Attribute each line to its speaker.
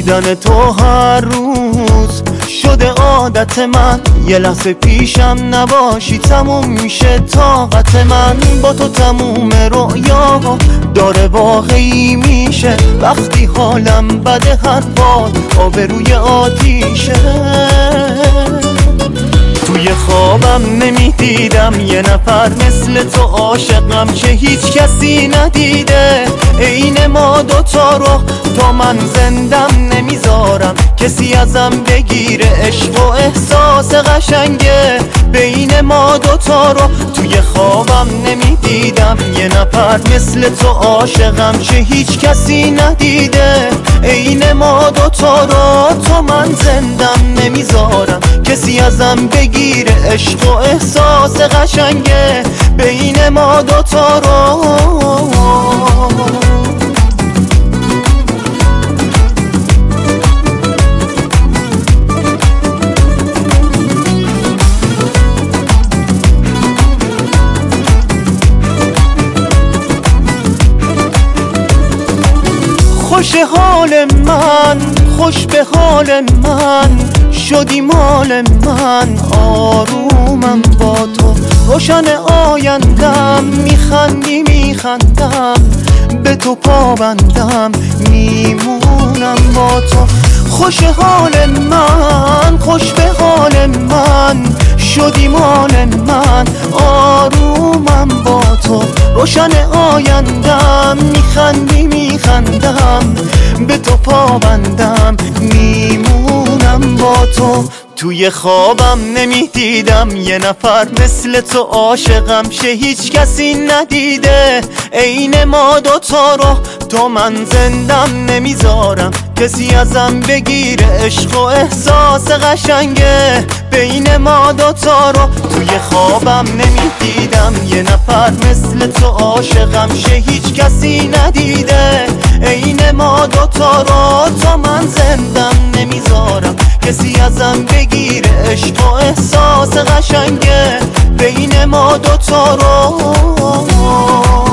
Speaker 1: دیدن تو هر روز شده عادت من، یه لحظه پیشم نباشی تموم میشه طاقت من. با تو تموم رؤیا داره واقعی میشه، وقتی حالم بده حرفات آبروی آتیشه. توی خوابم نمیدیدم یه نفر مثل تو عاشقم که هیچ کسی ندیده عین ما دوتا رو. تا من زندم نمیذارم کسی ازم بگیره، عشق و احساس قشنگه بین ما دوتا رو. توی خوابم نمیدیدم یه نفر مثل تو عاشقم که هیچ کسی ندیده عین ما دوتا رو. تا من زندم نمیذارم کسی ازم بگیره، عشق و احساس قشنگه بین ما دوتا رو. خوش حال من، خوش به حال من، شدی مال من، آرومم با تو، روشن آیندم، میخندی میخندم، به تو پابندم، میمونم با تو. خوش حال من، خوش به حال من، شدی مال من، آرومم با تو، روشن آیندم، میخندی میخندم، به تو پابندم، میمونم با تو. توی خوابم نمیدیدم یه نفر مثل تو عاشقم که هیچ کسی ندیده عین ما دوتا رو. تو من زندم نمیذارم کسی ازم بگیره، عشق و احساس قشنگه بین ما دوتا رو. توی خوابم نمیدیدم یه نفر مثل تو عاشقم که هیچ کسی ندیده عین ما دوتا رو. تا من زندم نمیذارم کسی ازم بگیره، عشق و احساس قشنگه بین ما دوتا رو.